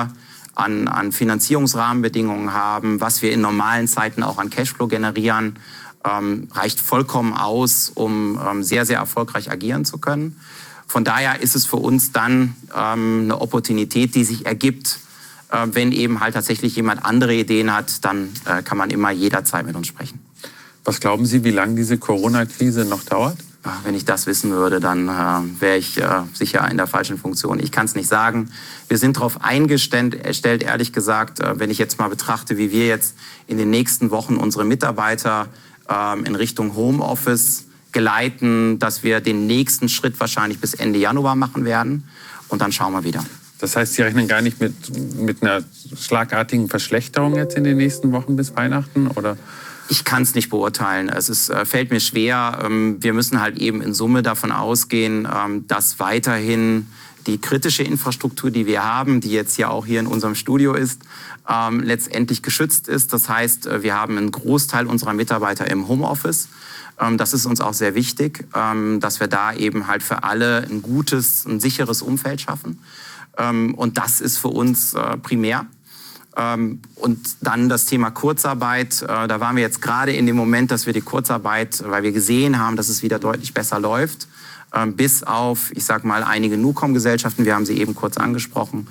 an, an Finanzierungsrahmenbedingungen haben, was wir in normalen Zeiten auch an Cashflow generieren, ähm, reicht vollkommen aus, um ähm, sehr, sehr erfolgreich agieren zu können. Von daher ist es für uns dann ähm, eine Opportunität, die sich ergibt. Äh, wenn eben halt tatsächlich jemand andere Ideen hat, dann äh, kann man immer jederzeit mit uns sprechen. Was glauben Sie, wie lange diese Corona-Krise noch dauert? Wenn ich das wissen würde, dann äh, wäre ich äh, sicher in der falschen Funktion. Ich kann es nicht sagen. Wir sind darauf eingestellt, ehrlich gesagt, äh, wenn ich jetzt mal betrachte, wie wir jetzt in den nächsten Wochen unsere Mitarbeiter äh, in Richtung Homeoffice geleiten, dass wir den nächsten Schritt wahrscheinlich bis Ende Januar machen werden. Und dann schauen wir wieder. Das heißt, Sie rechnen gar nicht mit, mit einer schlagartigen Verschlechterung jetzt in den nächsten Wochen bis Weihnachten, oder? Ich kann es nicht beurteilen. Es ist, äh, fällt mir schwer. Ähm, wir müssen halt eben in Summe davon ausgehen, ähm, dass weiterhin die kritische Infrastruktur, die wir haben, die jetzt ja auch hier in unserem Studio ist, ähm, letztendlich geschützt ist. Das heißt, äh, wir haben einen Großteil unserer Mitarbeiter im Homeoffice. Ähm, das ist uns auch sehr wichtig, ähm, dass wir da eben halt für alle ein gutes, ein sicheres Umfeld schaffen. Ähm, und das ist für uns äh, primär. Und dann das Thema Kurzarbeit. Da waren wir jetzt gerade in dem Moment, dass wir die Kurzarbeit, weil wir gesehen haben, dass es wieder deutlich besser läuft, bis auf, ich sag mal, einige Nucom-Gesellschaften, wir haben sie eben kurz angesprochen,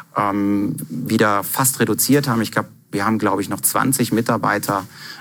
wieder fast reduziert haben. Ich glaube, wir haben, glaube ich, noch zwanzig Mitarbeiter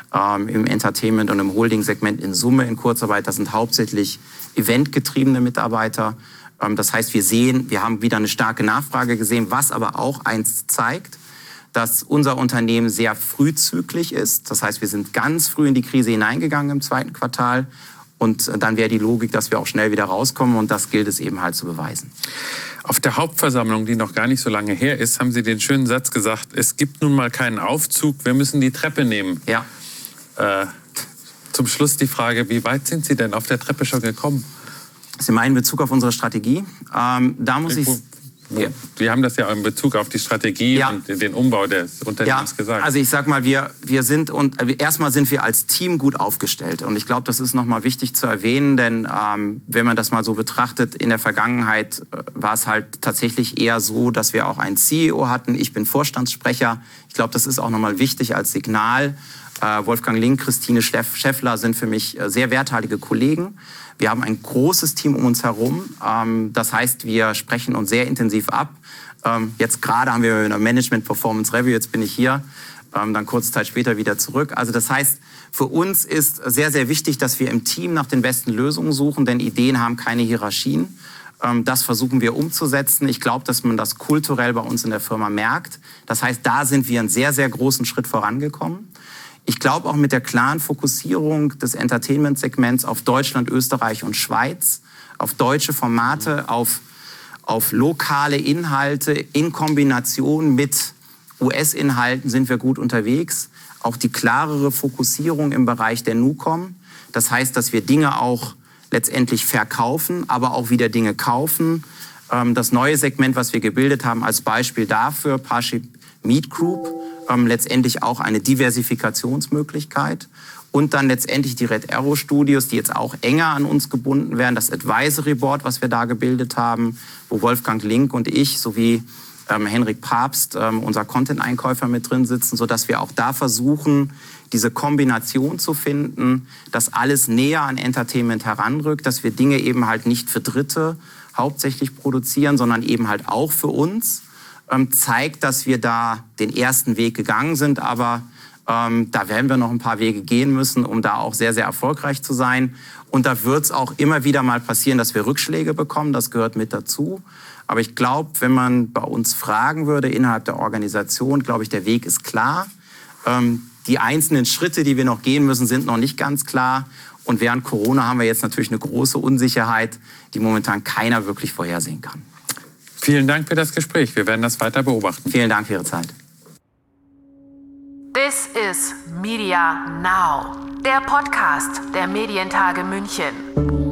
im Entertainment- und im Holding-Segment in Summe in Kurzarbeit. Das sind hauptsächlich eventgetriebene Mitarbeiter. Das heißt, wir sehen, wir haben wieder eine starke Nachfrage gesehen, was aber auch eins zeigt, dass unser Unternehmen sehr frühzyklisch ist. Das heißt, wir sind ganz früh in die Krise hineingegangen im zweiten Quartal. Und dann wäre die Logik, dass wir auch schnell wieder rauskommen. Und das gilt es eben halt zu beweisen. Auf der Hauptversammlung, die noch gar nicht so lange her ist, haben Sie den schönen Satz gesagt, es gibt nun mal keinen Aufzug, wir müssen die Treppe nehmen. Ja. Äh, zum Schluss die Frage, wie weit sind Sie denn auf der Treppe schon gekommen? Sie meinen in Bezug auf unsere Strategie? Ähm, da muss ich... Ja. Wir haben das ja in Bezug auf die Strategie ja. und den Umbau des Unternehmens ja. gesagt. Also ich sag mal, wir, wir sind und erstmal sind wir als Team gut aufgestellt. Und ich glaube, das ist nochmal wichtig zu erwähnen, denn ähm, wenn man das mal so betrachtet, in der Vergangenheit äh, war es halt tatsächlich eher so, dass wir auch einen C E O hatten. Ich bin Vorstandssprecher. Ich glaube, das ist auch nochmal wichtig als Signal. Äh, Wolfgang Link, Christine Scheffler sind für mich äh, sehr werthaltige Kollegen. Wir haben ein großes Team um uns herum. Ähm, das heißt, wir sprechen uns sehr intensiv ab. Ähm, jetzt gerade haben wir eine Management Performance Review. Jetzt bin ich hier, ähm, dann kurze Zeit später wieder zurück. Also das heißt, für uns ist sehr, sehr wichtig, dass wir im Team nach den besten Lösungen suchen, denn Ideen haben keine Hierarchien. Ähm, das versuchen wir umzusetzen. Ich glaube, dass man das kulturell bei uns in der Firma merkt. Das heißt, da sind wir einen sehr, sehr großen Schritt vorangekommen. Ich glaube auch mit der klaren Fokussierung des Entertainment-Segments auf Deutschland, Österreich und Schweiz, auf deutsche Formate, auf, auf lokale Inhalte in Kombination mit U S-Inhalten sind wir gut unterwegs. Auch die klarere Fokussierung im Bereich der Nucom. Das heißt, dass wir Dinge auch letztendlich verkaufen, aber auch wieder Dinge kaufen. Das neue Segment, was wir gebildet haben, als Beispiel dafür, Parship Meet Group, ähm, letztendlich auch eine Diversifikationsmöglichkeit. Und dann letztendlich die Red Arrow Studios, die jetzt auch enger an uns gebunden werden. Das Advisory Board, was wir da gebildet haben, wo Wolfgang Link und ich sowie ähm, Henrik Papst, ähm, unser Content-Einkäufer, mit drin sitzen, sodass wir auch da versuchen, diese Kombination zu finden, dass alles näher an Entertainment heranrückt, dass wir Dinge eben halt nicht für Dritte hauptsächlich produzieren, sondern eben halt auch für uns. Ähm, zeigt, dass wir da den ersten Weg gegangen sind, aber ähm, da werden wir noch ein paar Wege gehen müssen, um da auch sehr, sehr erfolgreich zu sein. Und da wird es auch immer wieder mal passieren, dass wir Rückschläge bekommen, das gehört mit dazu. Aber ich glaube, wenn man bei uns fragen würde innerhalb der Organisation, glaube ich, der Weg ist klar. Ähm, die einzelnen Schritte, die wir noch gehen müssen, sind noch nicht ganz klar. Und während Corona haben wir jetzt natürlich eine große Unsicherheit, die momentan keiner wirklich vorhersehen kann. Vielen Dank für das Gespräch. Wir werden das weiter beobachten. Vielen Dank für Ihre Zeit. This is Media Now, der Podcast der Medientage München.